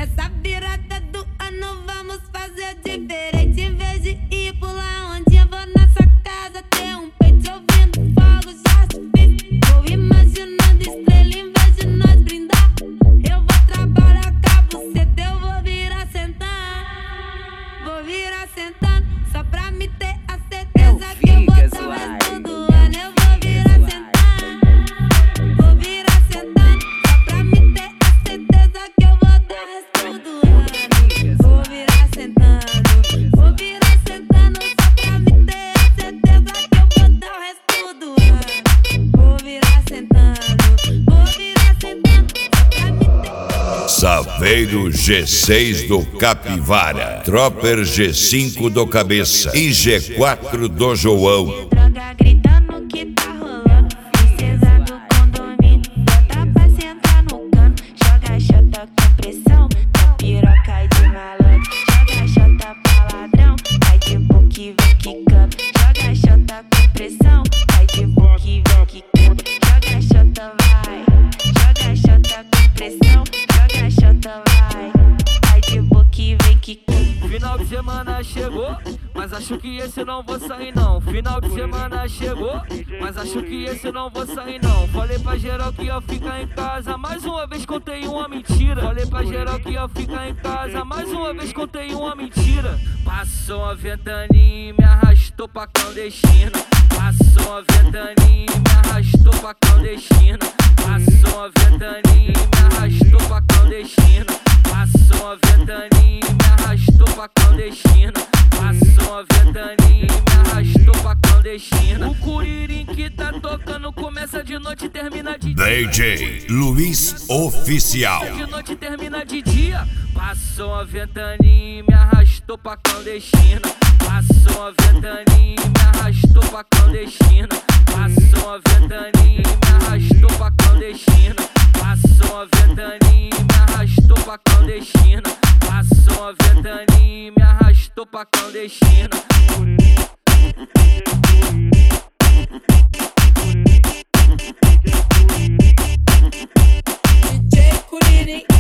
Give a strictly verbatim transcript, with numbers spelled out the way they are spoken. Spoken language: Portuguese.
Nessa virada do ano vamos fazer diferente. Em vez de ir pular onde eu vou na sua casa ter um peito ouvindo fogo, já subi. Vou imaginando estrela em vez de nós brindar. Eu vou trabalhar com a buceta, eu vou virar sentando. Vou virar sentando, só pra me ter a certeza que eu vou dar o resto do ano. Eu vou virar sentando, vou virar sentando, só pra me ter a certeza que eu vou dar o resto do ano. Vou virar sentando, vou virar sentando, só pra me ter a certeza que eu vou dar o resto do ano. Vou virar sentando, vou virar sentando, só pra me ter. Saveiro G seis do Capivara, Tropper G cinco do Cabeça e G quatro do João. Droga gritando que tá rolando, princesa do condomínio, bota pra sentar no cano, joga xota com pressão, na piroca de malandro, joga xota pra ladrão, vai de boca e vem quicando, joga xota com pressão, vai de boca e vem quicando, joga xota vai, joga xota com pressão, joga xota vai, vai de boca e vem quicando. Final de semana chegou, mas acho que esse não vou sair não. Final de semana chegou, mas acho que esse não vou sair não. Falei pra geral que ia ficar em casa, mais uma vez contei uma mentira. Falei pra geral que ia ficar em casa, mais uma vez contei uma mentira. Passou a ventaninha e me arrastou pra clandestina. Passou a ventaninha e me arrastou pra clandestina. Passou a ventaninha e me arrastou pra clandestina. Passou a ventaninha e me arrastou pra clandestina. Passou a ventaninha e me arrastou pra clandestina. O curirim que tá tocando começa de noite e termina de dia. D J Luiz Oficial. De noite e termina de dia. Passou a ventaninha e me arrastou pra clandestina. Passou a ventaninha e me arrastou pra clandestina. Passou a ventaninha e me arrastou pra clandestina. Passou a ventaninha e me arrastou pra clandestina. Passou a ventaninha e me arrastou pra clandestina. D J Curirim.